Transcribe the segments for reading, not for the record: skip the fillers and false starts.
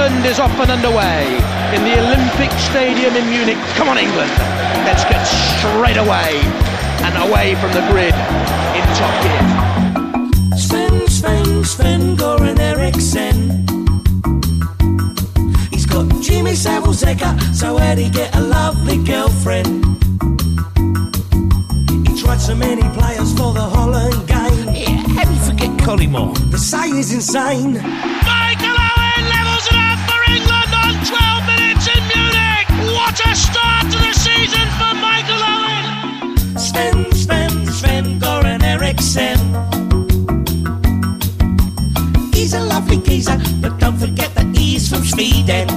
England is off and underway in the Olympic Stadium in Munich. Come on, England. Let's get straight away and away from the grid in top gear. Sven-Göran Eriksson. He's got Jimmy Savile's Egger, so where'd he get a lovely girlfriend? He tried so many players for the Holland game. Yeah, how do you forget Collymore? They say he's insane. Michael Owen levels it up for England on 12 minutes in Munich. What a start to the season for Michael Owen. Sven-Göran Eriksson. He's a lovely geezer, but don't forget that he's from Sweden.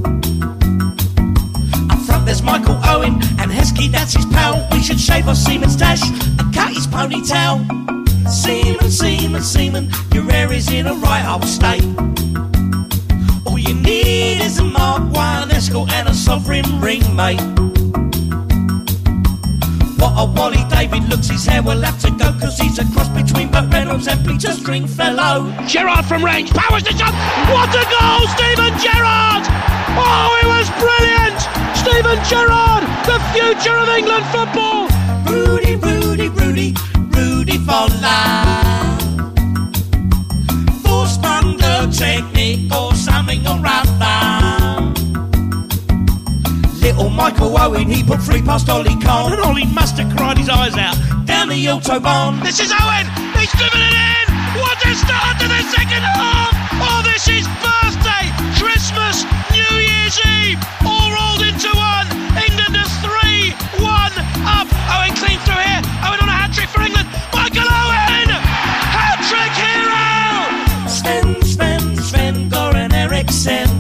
Up front there's Michael Owen and Heskey, that's his pal. We should shave off Seaman's dash and cut his ponytail. Seaman, your hair is in a right old state. All you need is a Mark 1 Escort and a sovereign ring, mate. What a Wally David looks, his hair will have to go, cause he's a cross between Burt Reynolds and Peter Stringfellow. Gerrard from range, powers the shot. What a goal, Steven Gerrard! Oh, it was brilliant! Steven Gerrard, the future of England football! Rudy for life. Force bundle technique or something or other. Little Michael Owen, he put 3 past Ollie Kahn, and Ollie must have cried his eyes out down the Autobahn. This is Owen, he's driven it in! What a start to the second half! Oh, this is birthday, Christmas, New Year's Eve, all rolled into one. England are 3-1 up. Owen clean through here. Owen on a hat-trick for England. Michael Owen! Hat-trick hero! Sven-Göran Eriksson.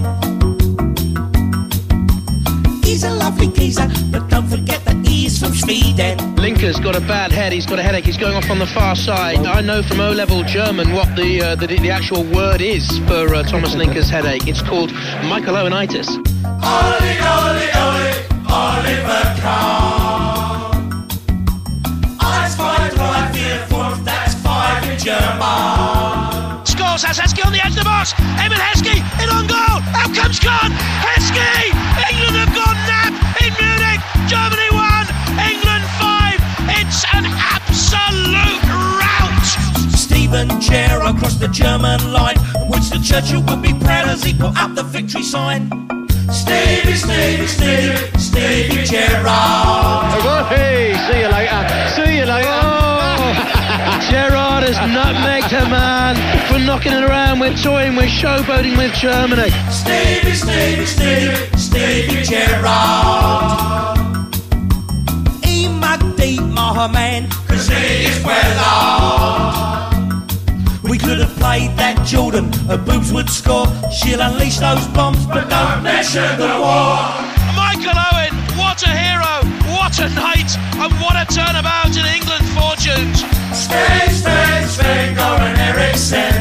He's a lovely geezer, but don't forget that he's from Sweden. Linker's got a bad head, he's got a headache, he's going off on the far side. I know from O-level German what the actual word is for Thomas Linker's headache. It's called Michael Owenitis. Ollie, Oliver Kahn. Eins, zwei, drei, vier, fünf, that's 5 in German. Scores has Heskey on the edge of the box. Emil Heskey in on goal. Out comes Kahn. Heskey! England have gone nap in Munich. Germany 1, England 5. It's an absolute rout. Steven Gerrard across the German line. Winston Churchill would be proud as he put up the victory sign. Stevie Gerrard. Hey, see you later. Oh, Gerrard has nutmegged her man. We're knocking it around, we're toying, we're showboating with Germany. Stevie Gerrard. He mugged deep, my man, cause he is well on. We could have played that Jordan, her boobs would score. She'll unleash those bombs, but don't mention the war. Michael Owen, what a hero, what a night, and what a turnabout in England's fortunes. Sven-Göran Eriksson.